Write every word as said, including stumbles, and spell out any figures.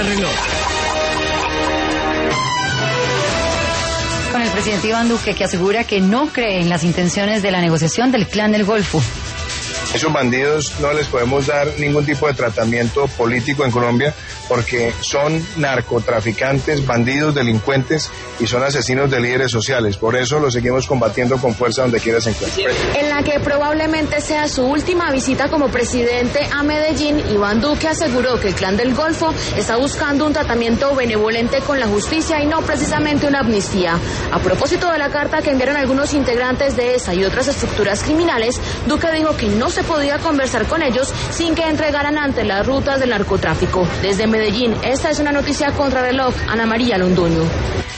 Con el presidente Iván Duque, que asegura que no cree en las intenciones de la negociación del Clan del Golfo. Esos bandidos no les podemos dar ningún tipo de tratamiento político en Colombia porque son narcotraficantes, bandidos, delincuentes y son asesinos de líderes sociales. Por eso los seguimos combatiendo con fuerza donde quiera se encuentren. En la que probablemente sea su última visita como presidente a Medellín, Iván Duque aseguró que el Clan del Golfo está buscando un tratamiento benevolente con la justicia y no precisamente una amnistía. A propósito de la carta que enviaron algunos integrantes de esa y otras estructuras criminales, Duque dijo que no se podía conversar con ellos sin que entregaran ante las rutas del narcotráfico. Desde Medellín, esta es una noticia contrarreloj. Ana María Londoño.